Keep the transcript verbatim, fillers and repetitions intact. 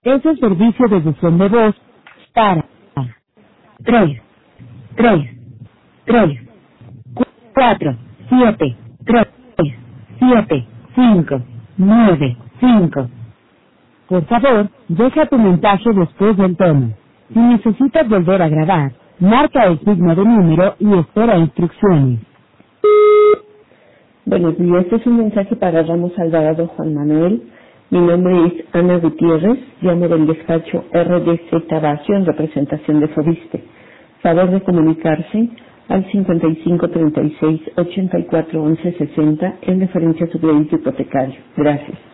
Es el servicio de buzón de voz para tres, tres, tres, cuatro, siete, tres, siete, cinco, nueve, cinco. Por favor, deja tu mensaje después del tono. Si necesitas volver a grabar, marca el signo de número y espera instrucciones. Buenos días, este es un mensaje para Ramos Alvarado Juan Manuel. Mi nombre es Ana Gutiérrez, llamo del despacho R D Z Bacio en representación de Fobiste. Favor de comunicarse al cincuenta y cinco treinta y seis ochenta y cuatro once sesenta en referencia a su crédito hipotecario. Gracias.